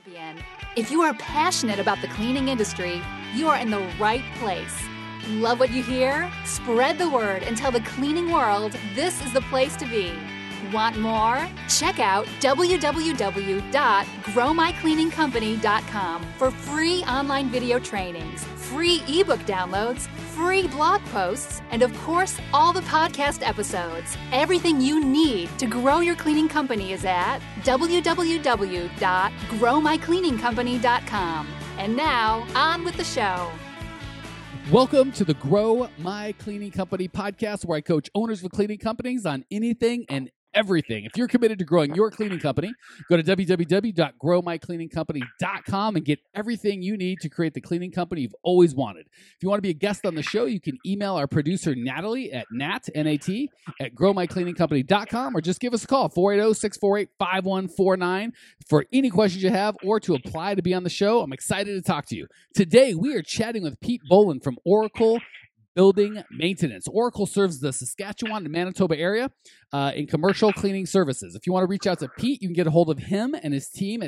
champion. If you are passionate about the cleaning industry, you are in the right place. Love what you hear? Spread the word and tell the cleaning world this is the place to be. Want more? Check out www.growmycleaningcompany.com for free online video trainings, free ebook downloads, free blog posts, and of course, all the podcast episodes. Everything you need to grow your cleaning company is at www.growmycleaningcompany.com. And now, on with the show. Welcome to the Grow My Cleaning Company podcast, where I coach owners of cleaning companies on anything and everything. If you're committed to growing your cleaning company, go to www.growmycleaningcompany.com and get everything you need to create the cleaning company you've always wanted. If you want to be a guest on the show, you can email our producer, Natalie, at growmycleaningcompany.com, or just give us a call, 480-648-5149, for any questions you have or to apply to be on the show. I'm excited to talk to you. Today, we are chatting with Pete Boland from Oracle Building Maintenance. Oracle serves the Saskatchewan and Manitoba area in commercial cleaning services. If you want to reach out to Pete, you can get a hold of him and his team at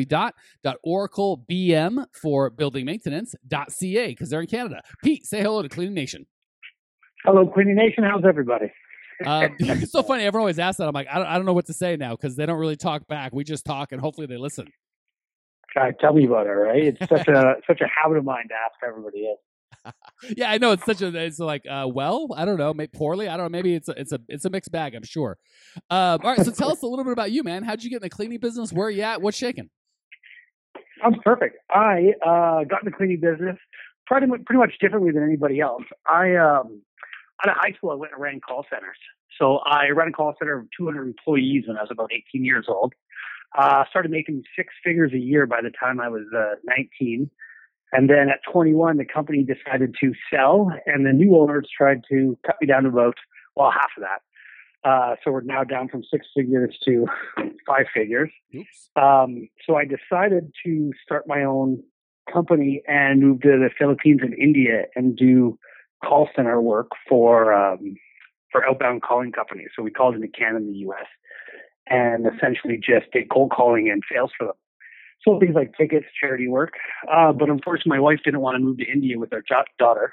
www.oraclebm for building maintenance.ca, because they're in Canada. Pete, say hello to Cleaning Nation. Hello, Cleaning Nation. How's everybody? It's so funny. Everyone always asks that. I'm like, I don't know what to say now, because they don't really talk back. We just talk, and hopefully they listen. Tell me about it, right? It's such a habit of mine to ask how everybody is. Yeah, I know it's like well, I don't know, maybe poorly, I don't know, maybe it's a mixed bag, I'm sure. All right, so tell us a little bit about you, man. How'd you get in the cleaning business? Where are you at? What's shaking? That's perfect. I got in the cleaning business pretty much differently than anybody else. Out of high school, I went and ran call centers. So I ran a call center of 200 employees when I was about 18 years old. Started making six figures a year by the time I was 19. And then at 21, the company decided to sell, and the new owners tried to cut me down to about, half of that. So we're now down from six figures to five figures. Oops. So I decided to start my own company and move to the Philippines and India and do call center work for outbound calling companies. So we called into Canada and the U.S. and essentially just did cold calling and sales for them. So things like tickets, charity work. But unfortunately, my wife didn't want to move to India with our daughter.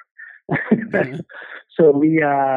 So we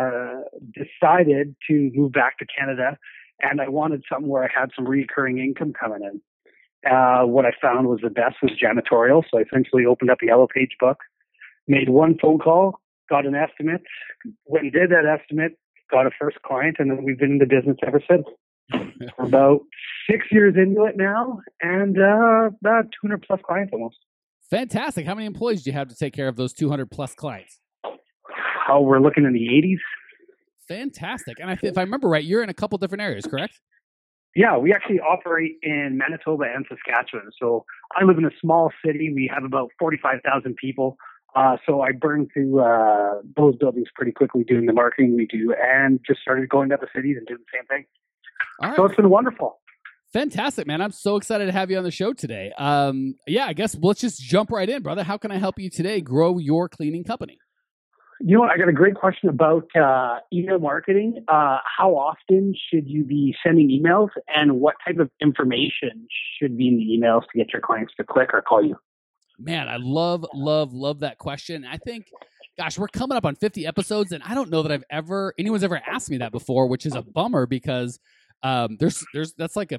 decided to move back to Canada, and I wanted something where I had some recurring income coming in. What I found was the best was janitorial. So I essentially opened up a Yellow Page book, made one phone call, got an estimate, went and did that estimate, got a first client, and then we've been in the business ever since. We're about 6 years into it now, and about 200 plus clients almost. Fantastic. How many employees do you have to take care of those 200 plus clients? Oh, we're looking in the 80s. Fantastic. And if I remember right, you're in a couple different areas, correct? Yeah, we actually operate in Manitoba and Saskatchewan. So I live in a small city. We have about 45,000 people. So I burned through those buildings pretty quickly doing the marketing we do, and just started going to the cities and doing the same thing. All right. So it's been wonderful. Fantastic, man. I'm so excited to have you on the show today. I guess let's just jump right in, brother. How can I help you today grow your cleaning company? You know what? I got a great question about email marketing. How often should you be sending emails, and what type of information should be in the emails to get your clients to click or call you? Man, I love that question. I think, gosh, we're coming up on 50 episodes, and I don't know that anyone's ever asked me that before, which is a bummer, because that's like a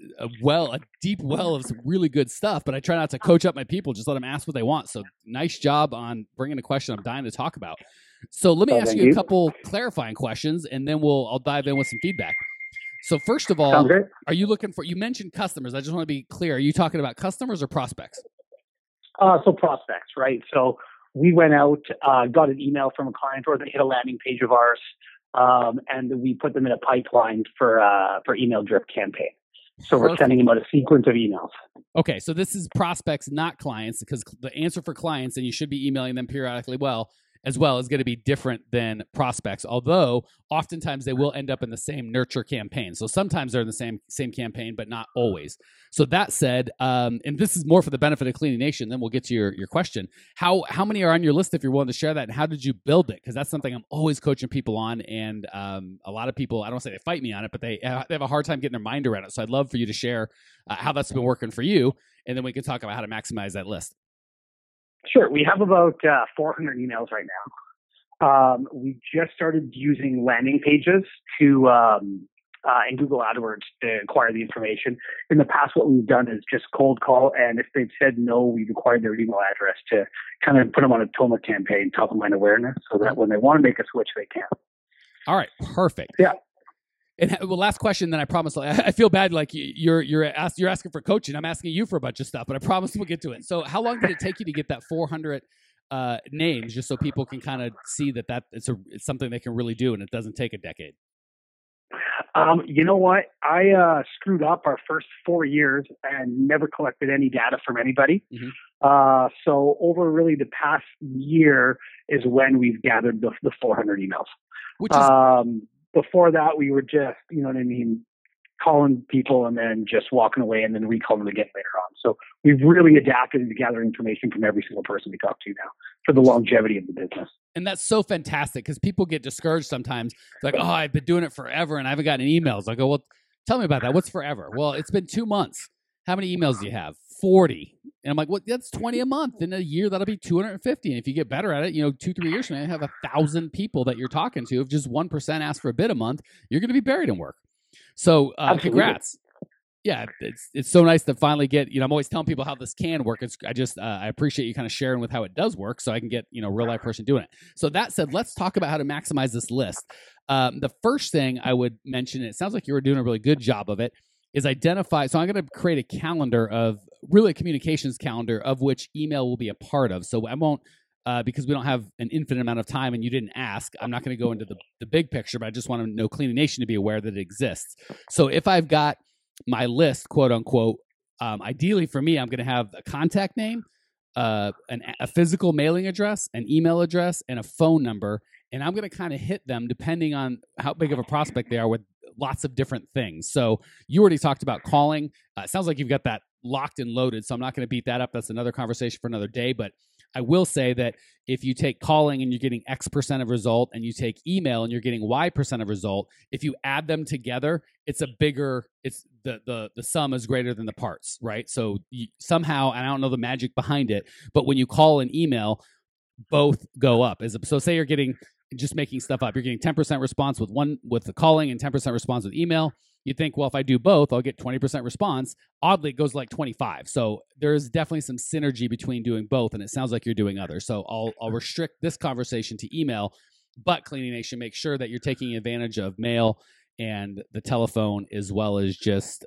deep well of some really good stuff, but I try not to coach up my people, just let them ask what they want. So nice job on bringing a question I'm dying to talk about. So let me ask you a couple clarifying questions, and then I'll dive in with some feedback. So first of all, are you looking for, you mentioned customers. I just want to be clear. Are you talking about customers or prospects? So prospects, right? So we went out, got an email from a client, or they hit a landing page of ours, and we put them in a pipeline for email drip campaign. So we're sending them out a sequence of emails. Okay, so this is prospects, not clients, because the answer for clients, and you should be emailing them periodically, as well is going to be different than prospects, although oftentimes they will end up in the same nurture campaign. So sometimes they're in the same campaign, but not always. So that said, and this is more for the benefit of Cleaning Nation, then we'll get to your question. How many are on your list if you're willing to share that, and how did you build it? Because that's something I'm always coaching people on, and a lot of people, I don't say they fight me on it, but they have a hard time getting their mind around it. So I'd love for you to share how that's been working for you, and then we can talk about how to maximize that list. Sure. We have about 400 emails right now. We just started using landing pages to in Google AdWords to acquire the information. In the past, what we've done is just cold call, and if they've said no, we've acquired their email address to kind of put them on a TOMA campaign, top of mind awareness, so that when they want to make a switch, they can. All right, perfect. Yeah. And well, last question, then I promise. I feel bad, like you're asking for coaching. I'm asking you for a bunch of stuff, but I promise we'll get to it. So, how long did it take you to get that 400 names, just so people can kind of see that it's something they can really do, and it doesn't take a decade? You know what? I screwed up our first 4 years and never collected any data from anybody. Mm-hmm. So over really the past year is when we've gathered the 400 emails. Which is before that, we were just, you know what I mean, calling people and then just walking away and then recalling them again later on. So we've really adapted to gather information from every single person we talk to now for the longevity of the business. And that's so fantastic, because people get discouraged sometimes. It's like, oh, I've been doing it forever and I haven't gotten emails. I go, well, tell me about that. What's forever? Well, it's been 2 months. How many emails do you have? 40. And I'm like, well, that's 20 a month. In a year, that'll be 250. And if you get better at it, 2-3 years from now, you have 1,000 people that you're talking to. If just 1% ask for a bid a month, you're going to be buried in work. So congrats. Yeah, it's so nice to finally get, I'm always telling people how this can work. I appreciate you kind of sharing with how it does work, so I can get, real life person doing it. So that said, let's talk about how to maximize this list. The first thing I would mention, it sounds like you were doing a really good job of it, is identify. So I'm going to create a calendar of really a communications calendar of which email will be a part of. So I won't, because we don't have an infinite amount of time and you didn't ask, I'm not going to go into the big picture, but I just want to know Cleaning Nation to be aware that it exists. So if I've got my list, quote unquote, ideally for me, I'm going to have a contact name, a physical mailing address, an email address, and a phone number. And I'm going to kind of hit them depending on how big of a prospect they are with lots of different things. So you already talked about calling. It sounds like you've got that locked and loaded. So I'm not going to beat that up. That's another conversation for another day. But I will say that if you take calling and you're getting X% of result, and you take email and you're getting Y% of result, if you add them together, it's the sum is greater than the parts, right? So somehow, and I don't know the magic behind it, but when you call and email, both go up. So say you're getting, just making stuff up, you're getting 10% response with the calling and 10% response with email. You think, well, if I do both, I'll get 20% response. Oddly, it goes like 25. So there's definitely some synergy between doing both, and it sounds like you're doing others. So I'll restrict this conversation to email, but Cleaning Nation, make sure that you're taking advantage of mail and the telephone as well as just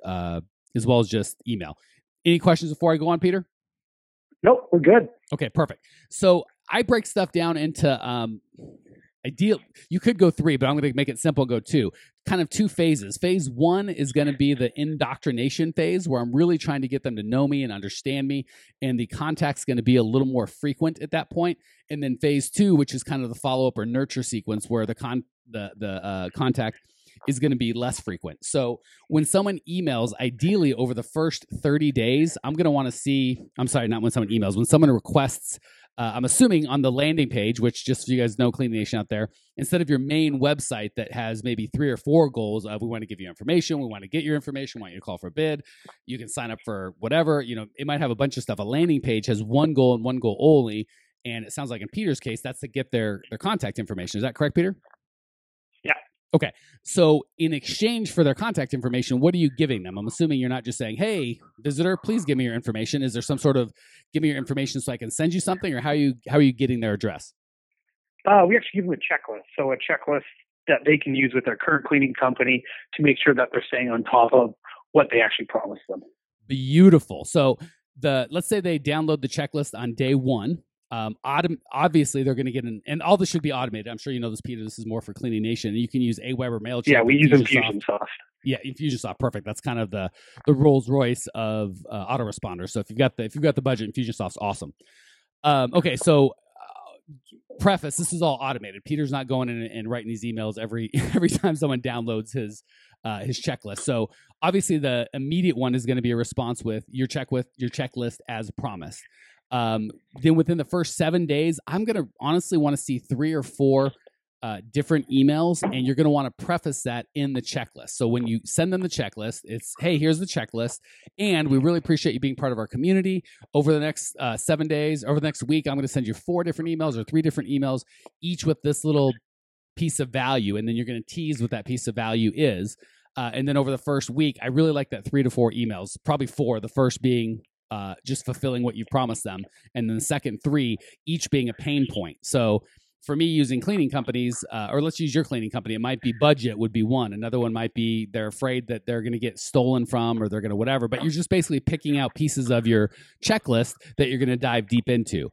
email. Any questions before I go on, Peter? Nope, we're good. Okay, perfect. So I break stuff down into ideal. You could go 3, but I'm going to make it simple and go 2. Kind of 2 phases. Phase 1 is going to be the indoctrination phase, where I'm really trying to get them to know me and understand me, and the contact's going to be a little more frequent at that point. And then phase 2, which is kind of the follow-up or nurture sequence, where the contact is going to be less frequent. So when someone emails, ideally over the first 30 days, I'm going to want to see, I'm sorry, not when someone emails, when someone requests, I'm assuming on the landing page, which just so you guys know, Cleaning Nation out there, instead of your main website that has maybe 3 or 4 goals of we want to give you information, we want to get your information, we want you to call for a bid, you can sign up for whatever, it might have a bunch of stuff. A landing page has one goal and one goal only. And it sounds like in Peter's case, that's to get their contact information. Is that correct, Peter? Yeah. Okay. So in exchange for their contact information, what are you giving them? I'm assuming you're not just saying, hey, visitor, please give me your information. Is there some sort of give me your information so I can send you something, or how are you getting their address? We actually give them a checklist. So a checklist that they can use with their current cleaning company to make sure that they're staying on top of what they actually promised them. Beautiful. So let's say they download the checklist on day 1. Obviously, they're going to get and all this should be automated. I'm sure you know this, Peter. This is more for Cleaning Nation. You can use Aweber, MailChimp. Yeah, we use Infusionsoft. Yeah, Infusionsoft, perfect. That's kind of the Rolls Royce of autoresponders. So if you've got the budget, Infusionsoft's awesome. Okay, so preface, this is all automated. Peter's not going in and writing these emails every time someone downloads his checklist. So obviously the immediate one is going to be a response with your checklist as promised. Then within the first 7 days, I'm going to honestly want to see 3 or 4 different emails, and you're going to want to preface that in the checklist. So when you send them the checklist, it's, hey, here's the checklist, and we really appreciate you being part of our community. Over the next 7 days, over the next week, I'm going to send you 4 different emails or 3 different emails, each with this little piece of value, and then you're going to tease what that piece of value is. And then over the first week, I really like that 3 to 4 emails, probably 4, the first being just fulfilling what you've promised them, and then the second 3, each being a pain point. So for me, using cleaning companies, or let's use your cleaning company, it might be budget would be one. Another one might be they're afraid that they're going to get stolen from, or they're going to whatever. But you're just basically picking out pieces of your checklist that you're going to dive deep into.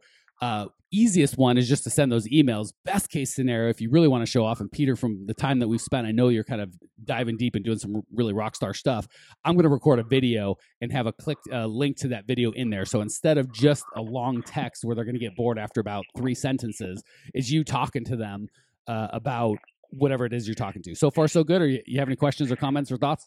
Easiest one is just to send those emails. Best case scenario, if you really want to show off, and Peter, from the time that we've spent, I know you're kind of diving deep and doing some really rock star stuff. I'm going to record a video and have a link to that video in there. So instead of just a long text where they're going to get bored after about 3 sentences, is you talking to them about whatever it is you're talking to. So far, so good? Or you have any questions or comments or thoughts?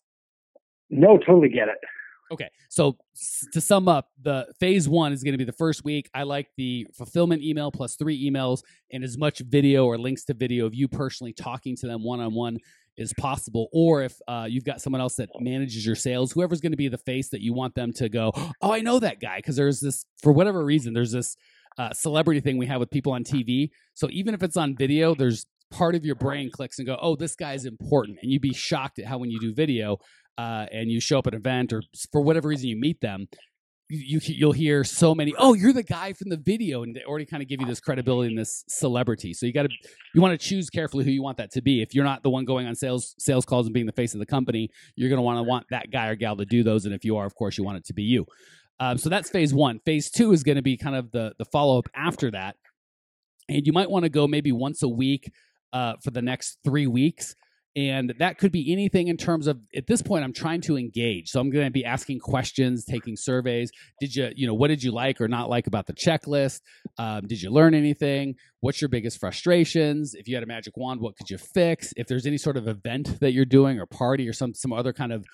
No, totally get it. Okay, so to sum up, the phase 1 is going to be the first week. I like the fulfillment email plus 3 emails and as much video or links to video of you personally talking to them one-on-one as possible. Or if you've got someone else that manages your sales, whoever's going to be the face that you want them to go, oh, I know that guy. Because there's this, for whatever reason, there's this celebrity thing we have with people on TV. So even if it's on video, there's part of your brain clicks and go, oh, this guy is important. And you'd be shocked at how when you do video, and you show up at an event or for whatever reason you meet them, you'll hear so many, oh, you're the guy from the video, and they already kind of give you this credibility and this celebrity. So you want to choose carefully who you want that to be. If you're not the one going on sales calls and being the face of the company, you're going to want that guy or gal to do those. And if you are, of course, you want it to be you. So that's phase 1. Phase 2 is going to be kind of the follow-up after that. And you might want to go maybe once a week for the next 3 weeks. And that could be anything in terms of, at this point, I'm trying to engage. So I'm going to be asking questions, taking surveys. What did you like or not like about the checklist? Did you learn anything? What's your biggest frustrations? If you had a magic wand, what could you fix? If there's any sort of event that you're doing or party or some other kind of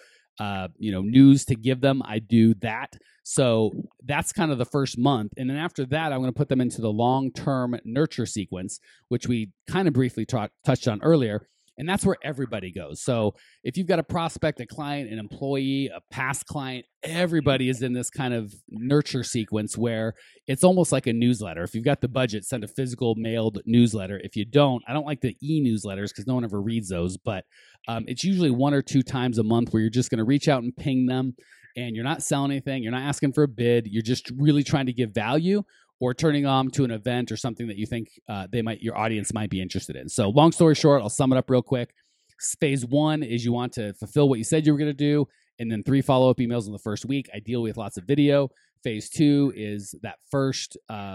news to give them, I do that. So that's kind of the first month. And then after that, I'm going to put them into the long-term nurture sequence, which we kind of briefly touched on earlier. And that's where everybody goes. So if you've got a prospect, a client, an employee, a past client, everybody is in this kind of nurture sequence where it's almost like a newsletter. If you've got the budget, send a physical mailed newsletter. If you don't, I don't like the e-newsletters because no one ever reads those, but it's usually 1 or 2 times a month where you're just going to reach out and ping them, and you're not selling anything. You're not asking for a bid. You're just really trying to give value, or turning on to an event or something that you think your audience might be interested in. So long story short, I'll sum it up real quick. Phase 1 is you want to fulfill what you said you were going to do, and then 3 follow-up emails in the first week, ideally with lots of video. Phase 2 is that first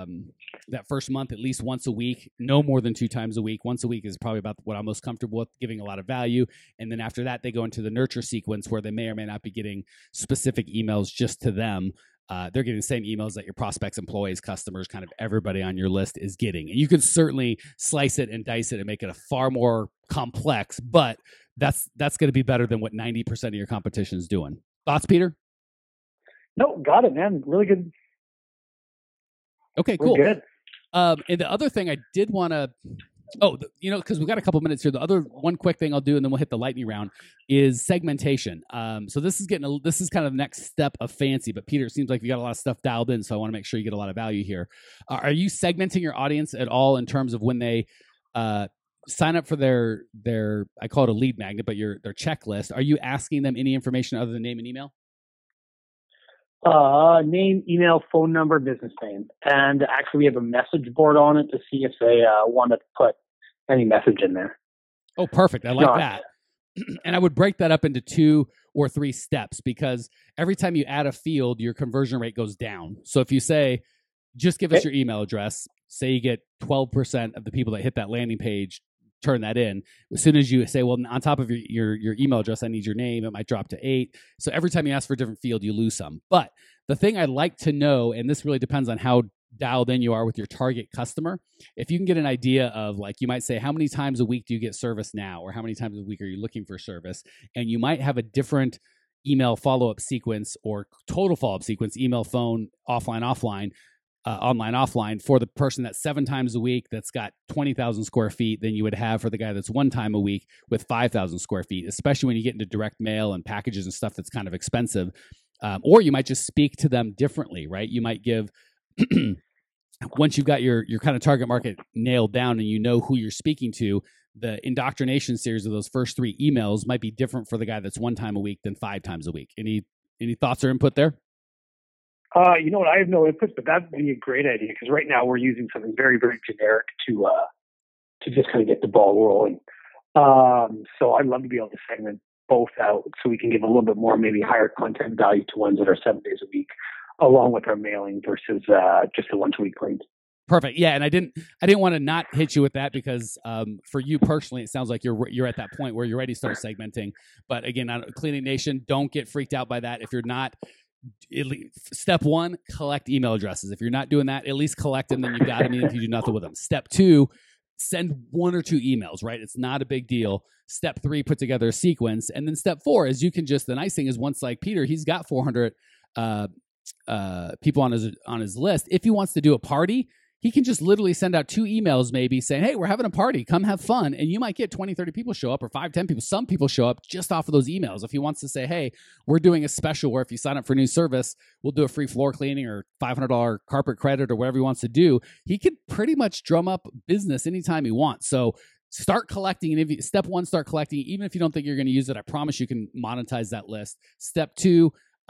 month, at least once a week, no more than 2 times a week. Once a week is probably about what I'm most comfortable with, giving a lot of value. And then after that, they go into the nurture sequence where they may or may not be getting specific emails just to them. They're getting the same emails that your prospects, employees, customers, kind of everybody on your list is getting. And you can certainly slice it and dice it and make it a far more complex, but that's going to be better than what 90% of your competition is doing. Thoughts, Peter? No, got it, man. Really good. Okay, cool. We're good. And the other thing I did want to, because we've got a couple minutes here. The other one quick thing I'll do, and then we'll hit the lightning round, is segmentation. So this is kind of the next step of fancy. But Peter, it seems like you got a lot of stuff dialed in, so I want to make sure you get a lot of value here. Are you segmenting your audience at all in terms of when they sign up for their I call it a lead magnet, but their checklist? Are you asking them any information other than name and email? Name, email, phone number, business name. And actually we have a message board on it to see if they want to put any message in there. Oh, perfect. I like that. And I would break that up into 2 or 3 steps, because every time you add a field, your conversion rate goes down. So if you say, just give us your email address, say you get 12% of the people that hit that landing page turn that in. As soon as you say, well, on top of your email address, I need your name, it might drop to 8. So every time you ask for a different field, you lose some. But the thing I'd like to know, and this really depends on how dialed in you are with your target customer, if you can get an idea of, like, you might say, how many times a week do you get service now? Or how many times a week are you looking for service? And you might have a different email follow-up sequence or total follow-up sequence, email, phone, offline, online, offline, for the person that's 7 times a week that's got 20,000 square feet than you would have for the guy that's 1 time a week with 5,000 square feet, especially when you get into direct mail and packages and stuff that's kind of expensive. Or you might just speak to them differently, right? You might give, once you've got your kind of target market nailed down and you know who you're speaking to, the indoctrination series of those first 3 emails might be different for the guy that's 1 time a week than 5 times a week. Any thoughts or input there? You know what? I have no input, but that'd be a great idea, because right now we're using something very, very generic to just kind of get the ball rolling. So I'd love to be able to segment both out so we can give a little bit more, maybe higher content value to ones that are 7 days a week, along with our mailing versus just the once-a-week claims. Perfect. Yeah, and I didn't want to not hit you with that, because for you personally, it sounds like you're at that point where you're ready to start segmenting. But again, on Cleaning Nation, don't get freaked out by that. If you're not, step 1, collect email addresses. If you're not doing that, at least collect them. Then you got them, even if you do nothing with them. Step 2, send 1 or 2 emails. Right? It's not a big deal. Step 3, put together a sequence, and then step 4 is you can just. The nice thing is, once, like Peter, he's got 400 people on his list. If he wants to do a party, he can just literally send out 2 emails, maybe saying, hey, we're having a party, come have fun. And you might get 20, 30 people show up, or 5, 10 people. Some people show up just off of those emails. If he wants to say, hey, we're doing a special where if you sign up for a new service, we'll do a free floor cleaning or $500 carpet credit or whatever he wants to do, he could pretty much drum up business anytime he wants. So start collecting. And step 1, start collecting. Even if you don't think you're going to use it, I promise you can monetize that list. Step 2,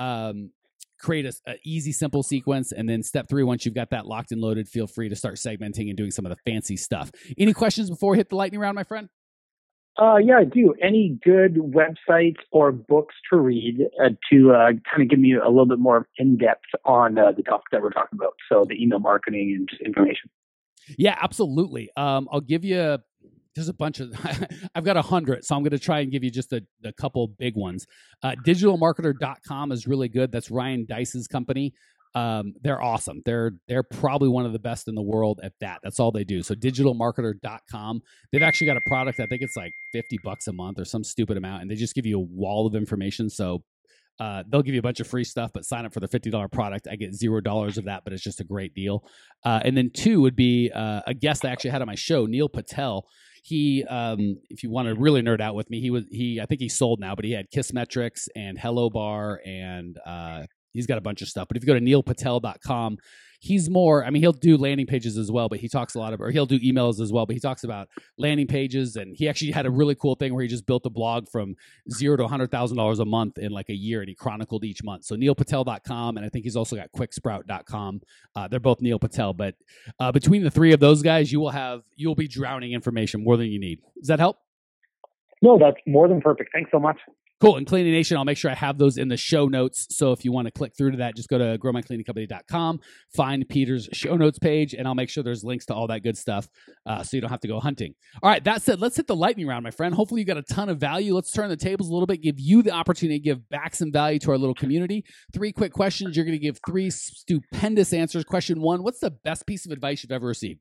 create a easy, simple sequence. And then step 3, once you've got that locked and loaded, feel free to start segmenting and doing some of the fancy stuff. Any questions before we hit the lightning round, my friend? Yeah, I do. Any good websites or books to read to kind of give me a little bit more in-depth on the topic that we're talking about? So the email marketing and just information. Yeah, absolutely. I'll give you... There's a bunch of, I've got 100, so I'm going to try and give you just a couple big ones. Digitalmarketer.com is really good. That's Ryan Deiss's company. They're awesome. They're probably one of the best in the world at that. That's all they do. So digitalmarketer.com. They've actually got a product, I think it's like $50 a month or some stupid amount, and they just give you a wall of information. So they'll give you a bunch of free stuff, but sign up for the $50 product. I get $0 of that, but it's just a great deal. And then 2 would be a guest I actually had on my show, Neil Patel. He, if you want to really nerd out with me, I think he's sold now, but he had Kissmetrics and Hello Bar, and he's got a bunch of stuff. But if you go to neilpatel.com, he's more, I mean, he'll do landing pages as well, but he talks a lot about, or he'll do emails as well, but he talks about landing pages. And he actually had a really cool thing where he just built a blog from $0 to $100,000 a month in like a year, and he chronicled each month. So neilpatel.com, and I think he's also got quicksprout.com. They're both Neil Patel, but between the 3 of those guys, you'll be drowning information more than you need. Does that help? No, that's more than perfect. Thanks so much. Cool. And Cleaning Nation, I'll make sure I have those in the show notes. So if you want to click through to that, just go to growmycleaningcompany.com, find Peter's show notes page, and I'll make sure there's links to all that good stuff so you don't have to go hunting. All right, that said, let's hit the lightning round, my friend. Hopefully you got a ton of value. Let's turn the tables a little bit, give you the opportunity to give back some value to our little community. 3 quick questions. You're going to give 3 stupendous answers. Question 1, what's the best piece of advice you've ever received?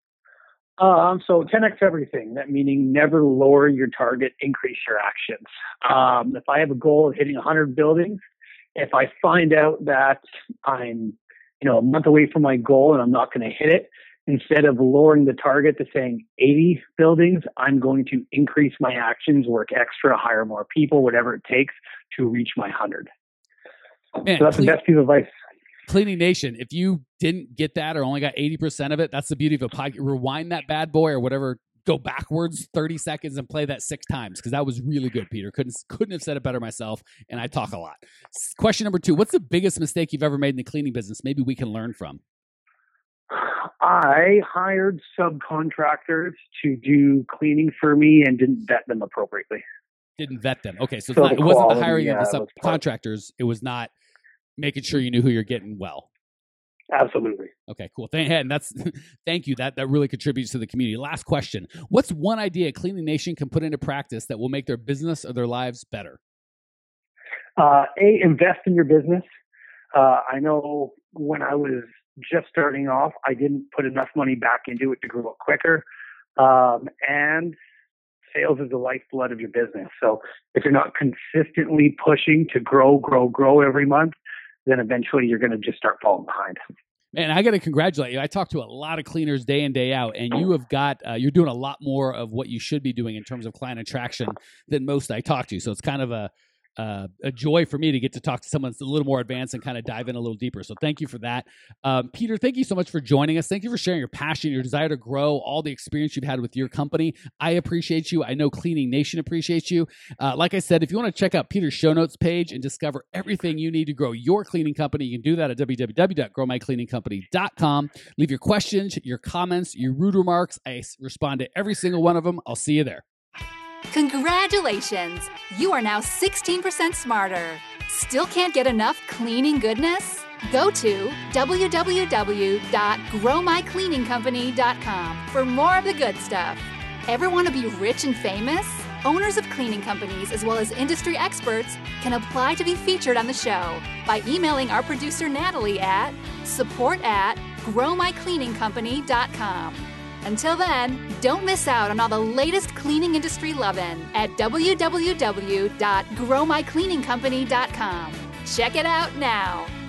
So 10x everything, that meaning never lower your target, increase your actions. If I have a goal of hitting 100 buildings, if I find out that I'm, a month away from my goal and I'm not going to hit it, instead of lowering the target to saying 80 buildings, I'm going to increase my actions, work extra, hire more people, whatever it takes to reach my 100. Man, so that's the best piece of advice. Cleaning Nation, if you didn't get that or only got 80% of it, that's the beauty of a podcast. Rewind that bad boy or whatever, go backwards 30 seconds and play that 6 times, because that was really good, Peter. Couldn't have said it better myself, and I talk a lot. Question number 2, what's the biggest mistake you've ever made in the cleaning business? Maybe we can learn from. I hired subcontractors to do cleaning for me and didn't vet them appropriately. Didn't vet them. Okay, so it wasn't the hiring of the subcontractors. It was not making sure you knew who you're getting well. Absolutely. Okay, cool. And thank you. That really contributes to the community. Last question. What's one idea Cleaning Nation can put into practice that will make their business or their lives better? Invest in your business. I know when I was just starting off. I didn't put enough money back into it to grow it quicker. And sales is the lifeblood of your business. So if you're not consistently pushing to grow every month, then eventually you're going to just start falling behind. Man, I got to congratulate you. I talk to a lot of cleaners day in, day out, and you have got, you're doing a lot more of what you should be doing in terms of client attraction than most I talk to. So it's kind of a joy for me to get to talk to someone that's a little more advanced and kind of dive in a little deeper. So thank you for that. Peter, thank you so much for joining us. Thank you for sharing your passion, your desire to grow, all the experience you've had with your company. I appreciate you. I know Cleaning Nation appreciates you. Like I said, if you want to check out Peter's show notes page and discover everything you need to grow your cleaning company, you can do that at www.growmycleaningcompany.com. Leave your questions, your comments, your rude remarks. I respond to every single one of them. I'll see you there. Congratulations! You are now 16% smarter. Still can't get enough cleaning goodness? Go to www.growmycleaningcompany.com for more of the good stuff. Ever want to be rich and famous? Owners of cleaning companies, as well as industry experts, can apply to be featured on the show by emailing our producer Natalie at support@growmycleaningcompany.com. Until then, don't miss out on all the latest cleaning industry lovin' at www.growmycleaningcompany.com. Check it out now.